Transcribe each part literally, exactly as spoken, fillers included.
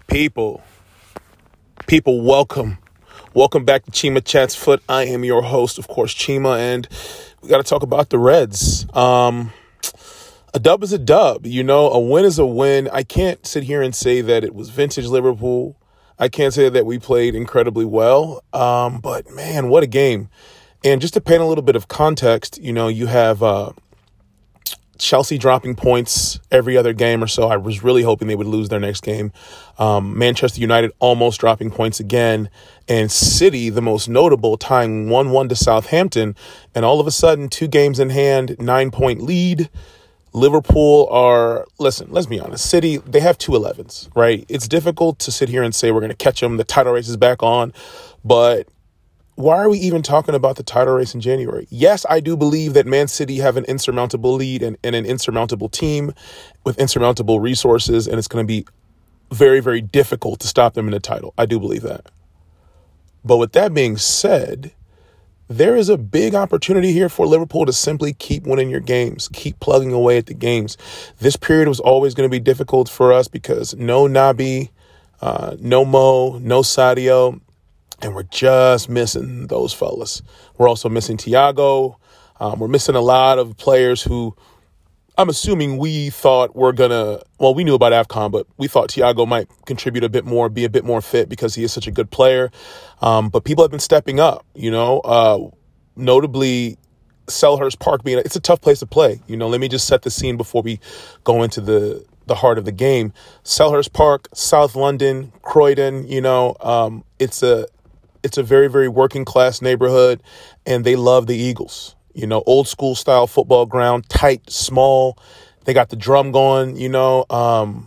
People, people, welcome. Welcome back to Chima Chats Foot. I am your host, of course, Chima, and we got to talk about the Reds. Um, a dub is a dub, you know, a win is a win. I can't sit here and say that it was vintage Liverpool. I can't say that we played incredibly well, um, but man, what a game. And just to paint a little bit of context, you know, you have uh, Chelsea dropping points every other game or so. I was really hoping they would lose their next game. Um, Manchester United almost dropping points again. And City, the most notable, tying one one to Southampton. And all of a sudden, two games in hand, nine-point lead. Liverpool are, listen, let's be honest. City, they have two elevens, right? It's difficult to sit here and say we're going to catch them. The title race is back on. But why are we even talking about the title race in January? Yes, I do believe that Man City have an insurmountable lead and, and an insurmountable team with insurmountable resources, and it's going to be very, very difficult to stop them in the title. I do believe that. But with that being said, there is a big opportunity here for Liverpool to simply keep winning your games, keep plugging away at the games. This period was always going to be difficult for us because no Naby, uh, no Mo, no Sadio. And we're just missing those fellas. We're also missing Thiago. Um, we're missing a lot of players who I'm assuming we thought were going to, well, we knew about AFCON, but we thought Thiago might contribute a bit more, be a bit more fit because he is such a good player. Um, but people have been stepping up, you know, uh, notably Selhurst Park being, it's a tough place to play. You know, let me just set the scene before we go into the the heart of the game. Selhurst Park, South London, Croydon, you know, um, it's a, It's a very, very working class neighborhood, and they love the Eagles. You know, old school style football ground, tight, small. They got the drum going, you know. Um,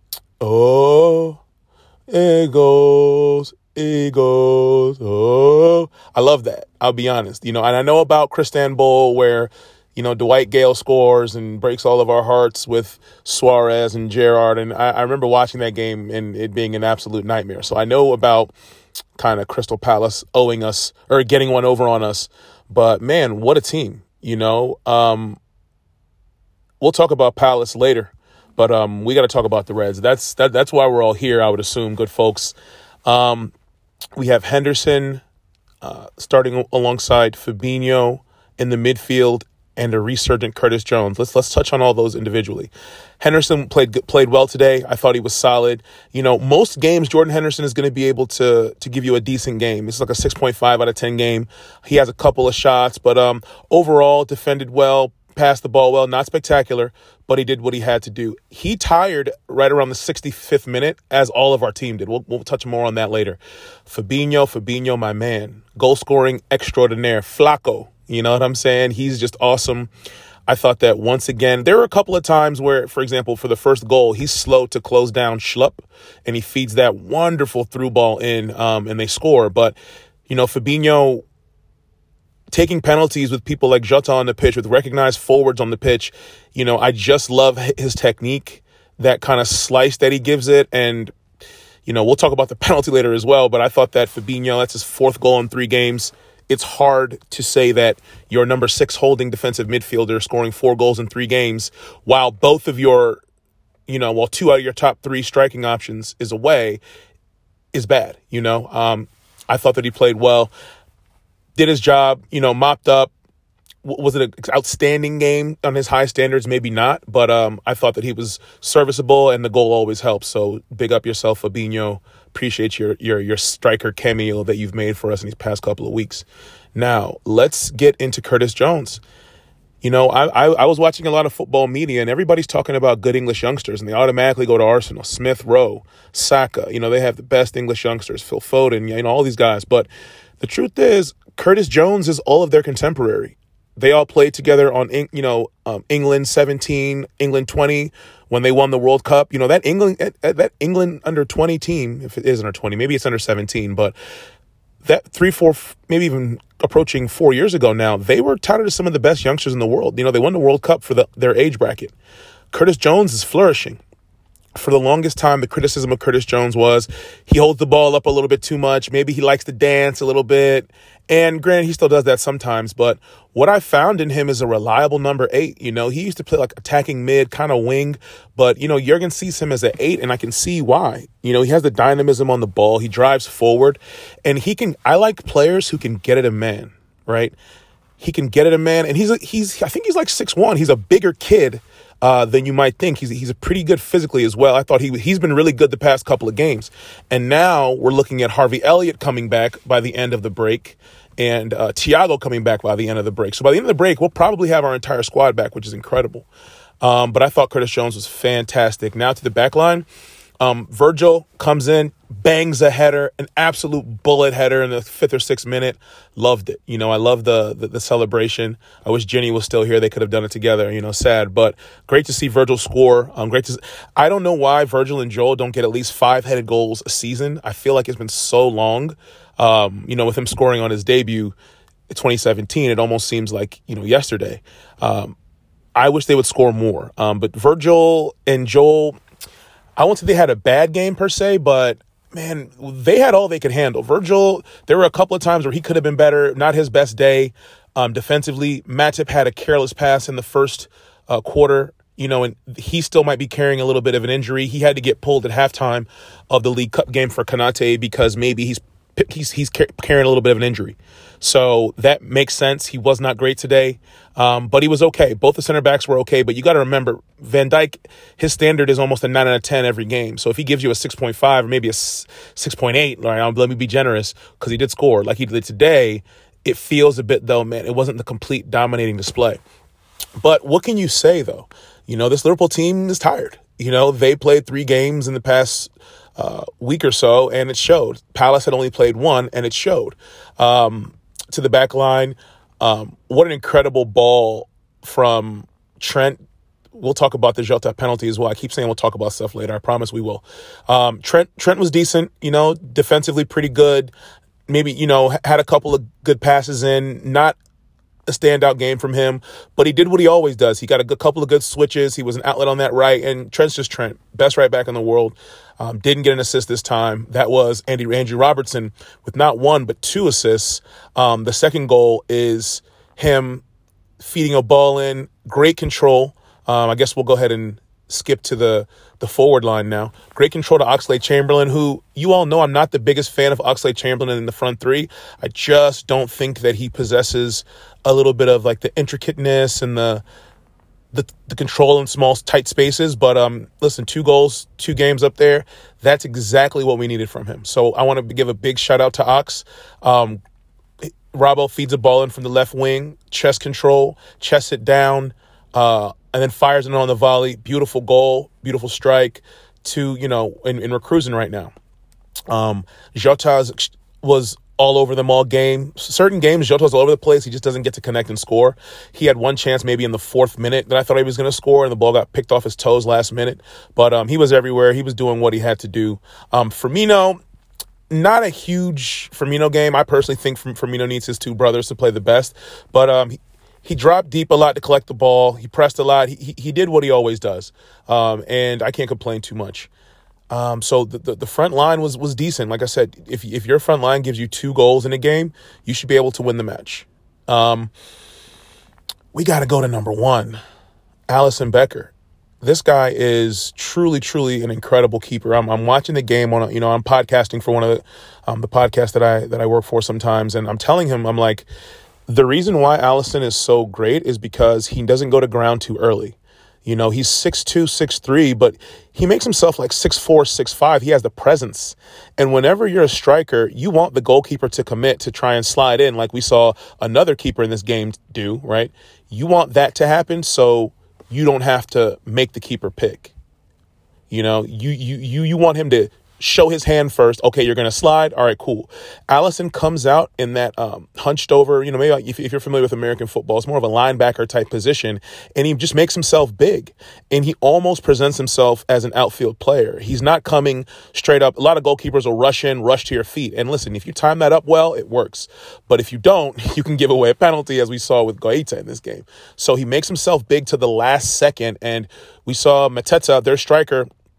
oh, Eagles, Eagles, oh. I love that. I'll be honest. You know, and I know about Crystanbul where, you know, Dwight Gale scores and breaks all of our hearts with Suarez and Gerrard. And I, I remember watching that game and it being an absolute nightmare. So I know about kind of Crystal Palace owing us or getting one over on us. But man, what a team, you know. Um, we'll talk about Palace later, but um, we got to talk about the Reds. That's that, that's why we're all here, I would assume, good folks. Um, we have Henderson uh, starting alongside Fabinho in the midfield and a resurgent Curtis Jones. Let's let's touch on all those individually. Henderson played played well today. I thought he was solid. You know, most games Jordan Henderson is going to be able to to give you a decent game. It's like a six point five out of ten game. He has a couple of shots, but um, overall defended well, passed the ball well, not spectacular, but he did what he had to do. He tired right around the sixty-fifth minute, as all of our team did. We'll, we'll touch more on that later. Fabinho, Fabinho, my man. Goal scoring extraordinaire. Flacco. You know what I'm saying? He's just awesome. I thought that once again, there were a couple of times where, for example, for the first goal, he's slow to close down Schlupp, and he feeds that wonderful through ball in, um, and they score. But, you know, Fabinho taking penalties with people like Jota on the pitch, with recognized forwards on the pitch, you know, I just love his technique, that kind of slice that he gives it. And, you know, we'll talk about the penalty later as well, but I thought that Fabinho, that's his fourth goal in three games. It's hard to say that your number six holding defensive midfielder scoring four goals in three games while both of your, you know, while two out of your top three striking options is away is bad. You know, um, I thought that he played well, did his job, you know, mopped up. Was it an outstanding game on his high standards? Maybe not, but um, I thought that he was serviceable, and the goal always helps. So big up yourself, Fabinho. Appreciate your your your striker cameo that you've made for us in these past couple of weeks. Now, let's get into Curtis Jones. You know, I, I I was watching a lot of football media, and everybody's talking about good English youngsters, and they automatically go to Arsenal, Smith Rowe, Saka. You know, they have the best English youngsters, Phil Foden, you know, all these guys. But the truth is, Curtis Jones is all of their contemporary. They all played together on, you know, um, England seventeen, England twenty when they won the World Cup. You know, that England that England under twenty team, if it is under twenty, maybe it's under seventeen, but that three, four, maybe even approaching four years ago now, they were touted as some of the best youngsters in the world. You know, they won the World Cup for the, their age bracket. Curtis Jones is flourishing. for the longest time, the criticism of Curtis Jones was he holds the ball up a little bit too much. Maybe he likes to dance a little bit. And granted, he still does that sometimes. But what I found in him is a reliable number eight. You know, he used to play like attacking mid, kind of wing. But, you know, Jurgen sees him as an eight, and I can see why. You know, he has the dynamism on the ball. He drives forward. And he can, I like players who can get at a man, right? He can get at a man. And he's, a, he's I think he's like six one. He's a bigger kid Uh, than you might think. He's he's a pretty good physically as well. I thought he he's been really good the past couple of games. And now we're looking at Harvey Elliott coming back by the end of the break, and uh, Thiago coming back by the end of the break. So by the end of the break, we'll probably have our entire squad back, which is incredible. Um, but I thought Curtis Jones was fantastic. Now to the back line. Um, Virgil comes in, bangs a header, an absolute bullet header in the fifth or sixth minute. Loved it. You know, I love the, the the celebration. I wish Jenny was still here. They could have done it together. You know, sad, but great to see Virgil score. Um, great to. I don't know why Virgil and Joel don't get at least five headed goals a season. I feel like it's been so long. Um, you know, with him scoring on his debut in twenty seventeen, it almost seems like, you know, yesterday. Um, I wish they would score more. Um, but Virgil and Joel, I won't say they had a bad game per se, but man, they had all they could handle. Virgil, there were a couple of times where he could have been better. Not his best day um, defensively. Matip had a careless pass in the first uh, quarter, you know, and he still might be carrying a little bit of an injury. He had to get pulled at halftime of the League Cup game for Konate because maybe he's he's he's carrying a little bit of an injury. So that makes sense. He was not great today, um, but he was okay. Both the center backs were okay, but you got to remember, Van Dijk, his standard is almost a nine out of ten every game. So if he gives you a six point five or maybe a six point eight, right, let me be generous because he did score like he did today, it feels a bit, though, man, it wasn't the complete dominating display. But what can you say, though? You know, this Liverpool team is tired. You know, they played three games in the past uh, week or so, and it showed. Palace had only played one, and it showed. Um, to the back line, um, what an incredible ball from Trent. We'll talk about the Jota penalty as well. I keep saying we'll talk about stuff later. I promise we will. Um, Trent Trent was decent, you know, defensively pretty good. Maybe, you know, had a couple of good passes in. Not a standout game from him, but he did what he always does. He got a good, couple of good switches. He was an outlet on that right, and Trent's just Trent. Best right back in the world. Um, didn't get an assist this time. That was Andy Andrew Robertson with not one, but two assists. Um, the second goal is him feeding a ball in. Great control. Um, I guess we'll go ahead and skip to the, the forward line now. Great control to Oxlade-Chamberlain, who you all know I'm not the biggest fan of Oxlade-Chamberlain in the front three. I just don't think that he possesses a little bit of like the intricateness and the the, the control in small, tight spaces. But um, listen, two goals, two games up there. That's exactly what we needed from him. So I want to give a big shout out to Ox. Um, Robbo feeds a ball in from the left wing, chest control, chest it down, uh, and then fires it on the volley. Beautiful goal, beautiful strike. To, you know, and, and we're cruising right now. Um, Jota was all over them all game. Certain games, Jota's all over the place. He just doesn't get to connect and score. He had one chance maybe in the fourth minute that I thought he was going to score, and the ball got picked off his toes last minute. But um, he was everywhere. He was doing what he had to do. Um, Firmino, not a huge Firmino game. I personally think Firmino needs his two brothers to play the best. But um, he, he dropped deep a lot to collect the ball. He pressed a lot. He he, he did what he always does. Um, and I can't complain too much. Um, so the, the, the front line was, was decent. Like I said, if, if your front line gives you two goals in a game, you should be able to win the match. Um, we got to go to number one, Alisson Becker. This guy is truly, truly an incredible keeper. I'm, I'm watching the game on, a, you know, I'm podcasting for one of the, um, the podcasts that I, that I work for sometimes. And I'm telling him, I'm like, the reason why Alisson is so great is because he doesn't go to ground too early. You know, he's six two, six three, but he makes himself like six four, six five. He has the presence. And whenever you're a striker, you want the goalkeeper to commit to try and slide in like we saw another keeper in this game do, right? You want that to happen so you don't have to make the keeper pick. You know, you you you you want him to show his hand first. Okay, you're going to slide. All right, cool. Alisson comes out in that um, hunched over, you know, maybe if, if you're familiar with American football, it's more of a linebacker type position, and he just makes himself big, and he almost presents himself as an outfield player. He's not coming straight up. A lot of goalkeepers will rush in, rush to your feet, and listen, if you time that up well, it works. But if you don't, you can give away a penalty, as we saw with Guaita in this game. So he makes himself big to the last second, and we saw Mateta, their striker,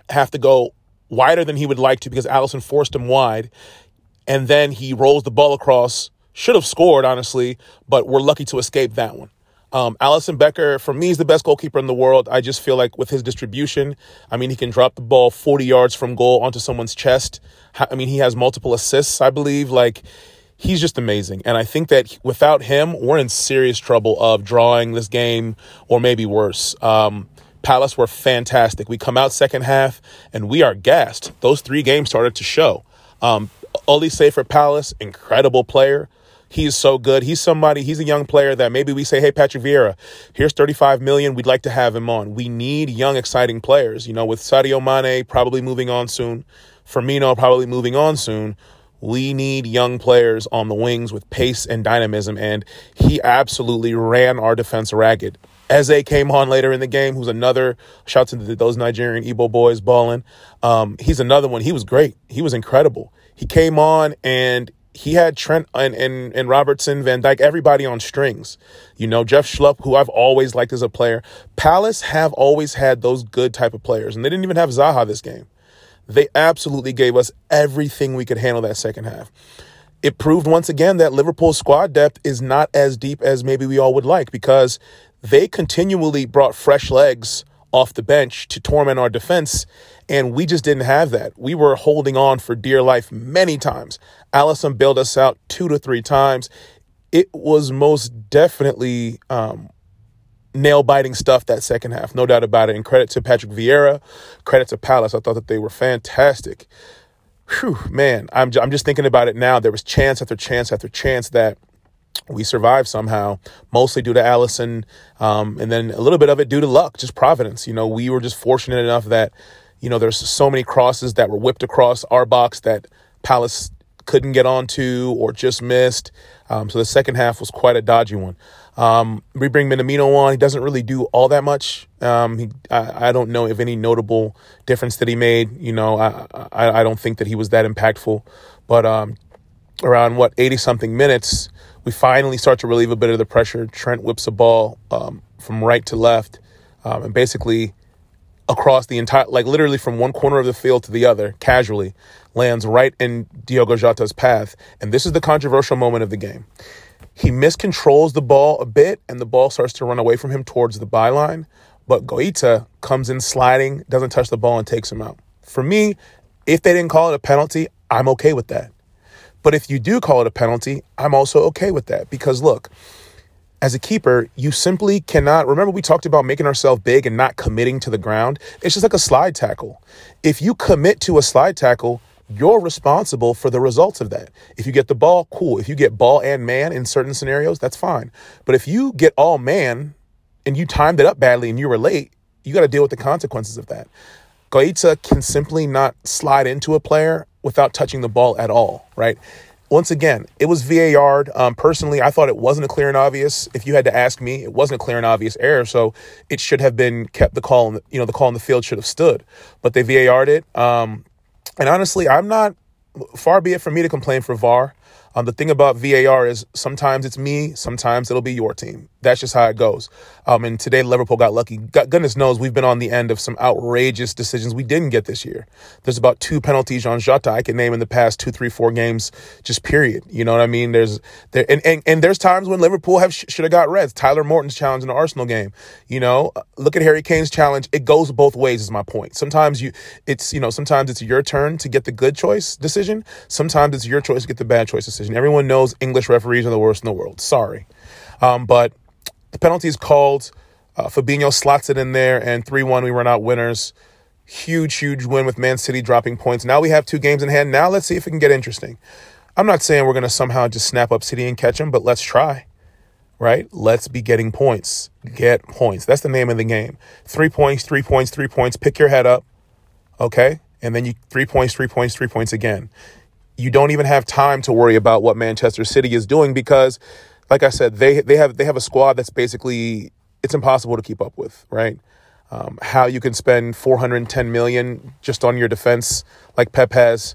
have to go wider than he would like to because Alisson forced him wide. And then he rolls the ball across. Should have scored, honestly, but we're lucky to escape that one. Um, Alisson Becker, for me, is the best goalkeeper in the world. I just feel like with his distribution, I mean, he can drop the ball forty yards from goal onto someone's chest. I mean, he has multiple assists, I believe. Like, he's just amazing. And I think that without him, we're in serious trouble of drawing this game or maybe worse. Um, Palace were fantastic. We come out second half and we are gassed. Those three games started to show. Um, Olise for Palace, incredible player. He's so good. He's somebody, he's a young player that maybe we say, hey, Patrick Vieira, here's thirty-five million. We'd like to have him on. We need young, exciting players. You know, with Sadio Mane probably moving on soon, Firmino probably moving on soon, we need young players on the wings with pace and dynamism. And he absolutely ran our defense ragged. Eze came on later in the game, who's another, shouts into those Nigerian Igbo boys balling. Um, he's another one. He was great. He was incredible. He came on and he had Trent and, and, and Robertson, Van Dijk, everybody on strings. You know, Jeff Schlupp, who I've always liked as a player. Palace have always had those good type of players, and they didn't even have Zaha this game. They absolutely gave us everything we could handle that second half. It proved once again that Liverpool's squad depth is not as deep as maybe we all would like, because they continually brought fresh legs off the bench to torment our defense, and we just didn't have that. We were holding on for dear life many times. Alisson bailed us out two to three times. It was most definitely um, nail-biting stuff that second half, no doubt about it. And credit to Patrick Vieira, credit to Palace. I thought that they were fantastic. Whew, man, I'm, I'm just thinking about it now. There was chance after chance after chance that we survived somehow, mostly due to Alisson, um, and then a little bit of it due to luck, just providence. You know, we were just fortunate enough that, you know, there's so many crosses that were whipped across our box that Palace couldn't get onto or just missed. Um, so the second half was quite a dodgy one. Um, we bring Minamino on. He doesn't really do all that much. Um, he, I, I don't know if any notable difference that he made. You know, I, I, I don't think that he was that impactful. But um, around, what, eighty-something minutes, we finally start to relieve a bit of the pressure. Trent whips a ball um, from right to left um, and basically across the entire, like literally from one corner of the field to the other, casually, lands right in Diogo Jota's path. And this is the controversial moment of the game. He miscontrols the ball a bit, and the ball starts to run away from him towards the byline. But Guaita comes in sliding, doesn't touch the ball, and takes him out. For me, if they didn't call it a penalty, I'm okay with that. But if you do call it a penalty, I'm also okay with that. Because, look, as a keeper, you simply cannot... Remember, we talked about making ourselves big and not committing to the ground? It's just like a slide tackle. If you commit to a slide tackle, you're responsible for the results of that. If you get the ball, cool. If you get ball and man in certain scenarios, that's fine. But if you get all man and you timed it up badly and you were late, you got to deal with the consequences of that. Guaita can simply not slide into a player without touching the ball at all, right? Once again, it was V A R'd. Um, personally, I thought it wasn't a clear and obvious. If you had to ask me, it wasn't a clear and obvious error, so it should have been kept. The call, in the, you know, the call in the field should have stood, but they V A R'd it. Um, and honestly, I'm not. Far be it from me to complain for V A R. Um, the thing about V A R is sometimes it's me, sometimes it'll be your team. That's just how it goes. Um, and today Liverpool got lucky. God, goodness knows we've been on the end of some outrageous decisions we didn't get this year. There's about two penalties on Jota I can name in the past two, three, four games, just period. You know what I mean? There's there and, and, and there's times when Liverpool have sh- should have got reds. Tyler Morton's challenge in the Arsenal game. You know, look at Harry Kane's challenge. It goes both ways is my point. Sometimes you it's, you know, sometimes it's your turn to get the good choice decision. Sometimes it's your choice to get the bad choice decision. Everyone knows English referees are the worst in the world. Sorry. Um, but the penalty is called. Uh, Fabinho slots it in there, and three one, we run out winners. Huge, huge win with Man City dropping points. Now we have two games in hand. Now let's see if it can get interesting. I'm not saying we're going to somehow just snap up City and catch them, but let's try, right? Let's be getting points. Get points. That's the name of the game. Three points, three points, three points. Pick your head up, okay? And then you three points, three points, three points again. You don't even have time to worry about what Manchester City is doing because, like I said, they they have they have a squad that's basically, it's impossible to keep up with, right? Um, how you can spend four hundred ten million dollars just on your defense like Pep has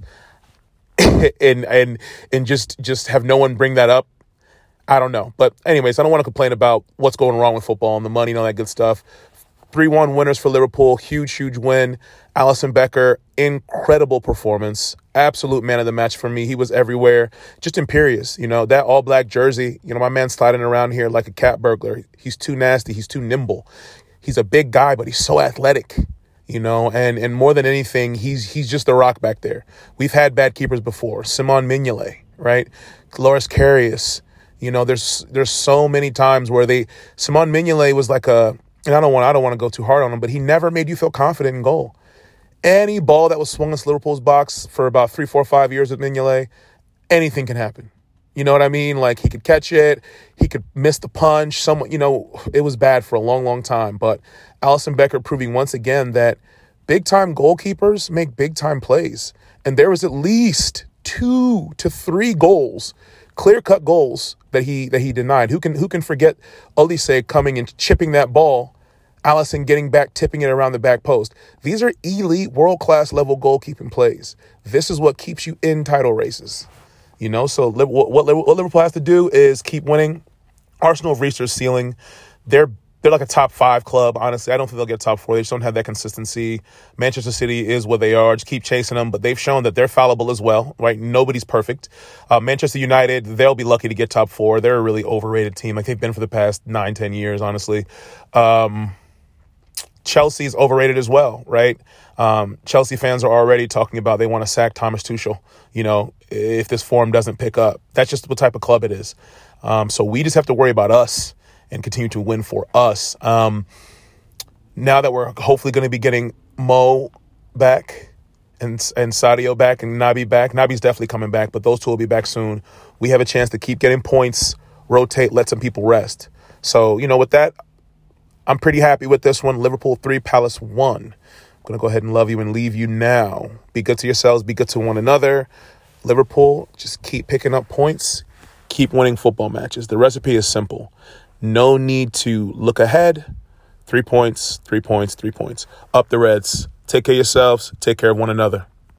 and and and just just have no one bring that up, I don't know. But anyways, I don't want to complain about what's going wrong with football and the money and all that good stuff. three one winners for Liverpool. Huge, huge win. Alisson Becker, incredible performance. Absolute man of the match for me. He was everywhere. Just imperious. You know, that all-black jersey, you know, my man sliding around here like a cat burglar. He's too nasty. He's too nimble. He's a big guy, but he's so athletic. You know, and, and more than anything, he's he's just a rock back there. We've had bad keepers before. Simon Mignolet, right? Loris Karius. You know, there's there's so many times where they Simon Mignolet was like a, and I don't want I don't want to go too hard on him, but he never made you feel confident in goal. Any ball that was swung into Liverpool's box for about three, four, five years with Mignolet, anything can happen. You know what I mean? Like, he could catch it, he could miss the punch. Someone, you know, it was bad for a long, long time. But Alisson Becker proving once again that big-time goalkeepers make big-time plays. And there was at least two to three goals, clear-cut goals that he that he denied. Who can who can forget Olise coming and chipping that ball, Alisson getting back, tipping it around the back post? These are elite, world-class level goalkeeping plays. This is what keeps you in title races. You know, so what, what Liverpool has to do is keep winning. Arsenal have reached their ceiling. They're they're like a top five club, honestly. I don't think they'll get top four. They just don't have that consistency. Manchester City is what they are. Just keep chasing them. But they've shown that they're fallible as well, right? Nobody's perfect. Uh, Manchester United, they'll be lucky to get top four. They're a really overrated team. Like they've been for the past nine, ten years, honestly. Um, Chelsea's overrated as well, right? Um, Chelsea fans are already talking about they want to sack Thomas Tuchel, you know, if this form doesn't pick up. That's just what type of club it is. Um, so we just have to worry about us and continue to win for us. Um, now that we're hopefully going to be getting Mo back and and Sadio back and Naby back. Naby's definitely coming back, but those two will be back soon. We have a chance to keep getting points, rotate, let some people rest. So, you know, with that, I'm pretty happy with this one. Liverpool three, Palace one. I'm going to go ahead and love you and leave you now. Be good to yourselves. Be good to one another. Liverpool, just keep picking up points. Keep winning football matches. The recipe is simple. No need to look ahead. Three points, three points, three points. Up the Reds. Take care of yourselves. Take care of one another.